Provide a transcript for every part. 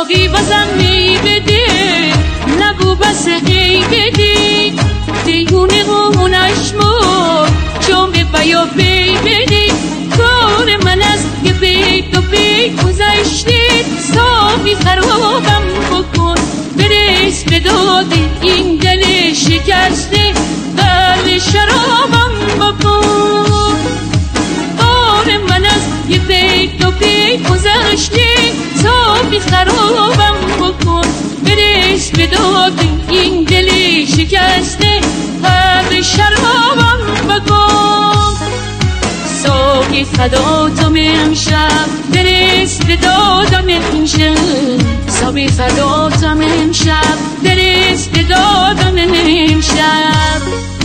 ساقی بازم می بده نگو بس هی بدی دیگونه هونش مرد چون به بیا پی بدی کار من از یه بیت و بیت گذشته ساقی خرابم بکن برس به داد این دل شکسته قلب شرابم بکن کار من از یه بیت و بیت گذشته ساقی خرابم بکن برس به داد این دل شکسته قلب شرابم بکن ساقی فداتم امشب برس به دادم امشب ساقی فداتم امشب برس به دادم امشب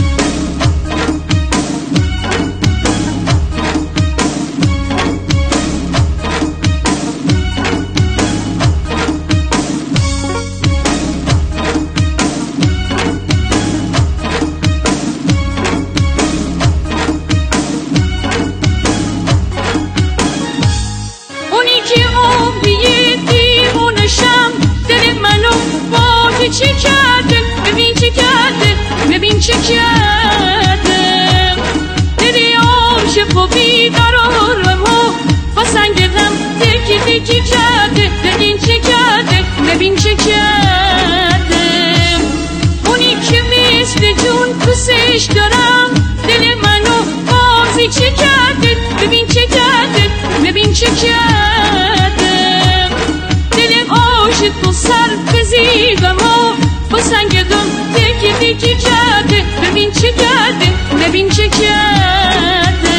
چه کرده ببین چه کرده ببین چه کرده دلی عاشق و بیقرارم با سنگ غم تکی تکی کرده ببین چه کرده ببین چه کرده اونی که مثل جون دوستش دارم دل منو بازی چه کرده ببین چه کرده ببین چه کرده دل عاشق و سر بزیدم با سنگ غم تکی تکی کرده ببین چه کرده ببین چه کرده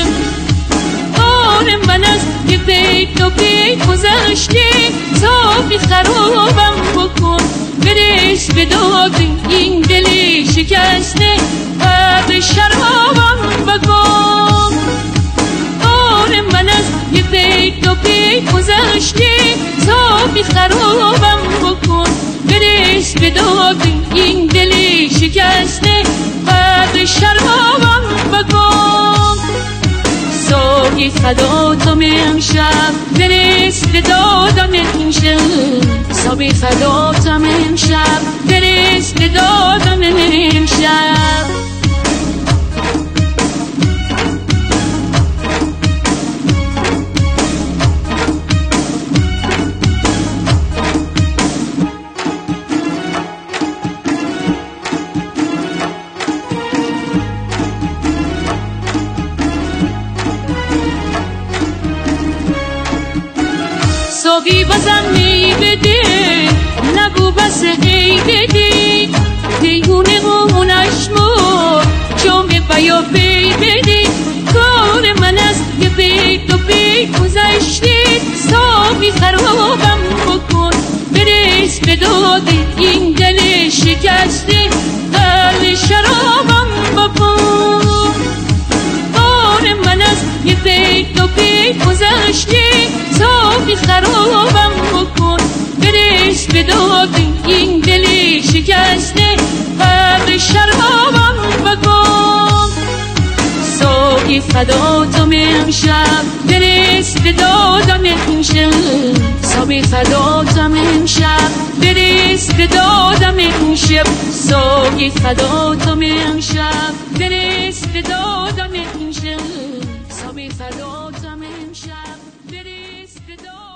کار من از یه بیت و بیت گذشته ساقی خرابم بکن برس به داد این دل شکسته قلب شرابم بکن کار من از یه بیت و بیت گذشته ساقی خرابم بکن برس به داد این دل شکسته قلب شرابم بکن ساقی فداتم امشب برس به دادم امشب ساقی فداتم امشب برس به دادم امشب ساقی بازم می بده نگو بس هی بدی دیگونه هونش مرد چون به بیا پی بدی کار من از یه بیت و بیت گذشته ساقی خرابم بکن برس به داد این دل شکسته قلب شرابم بکن کار من از یه بیت و بیت گذشته ساقی خرابم بکن برس به داد این دل شکسته قلب شرابم بکن ساقی فداتم امشب برس به دادم امشب ساقی فداتم امشب برس به دادم امشب ساقی فداتم امشب برس به دادم امشب ساقی فداتم امشب برس به دادم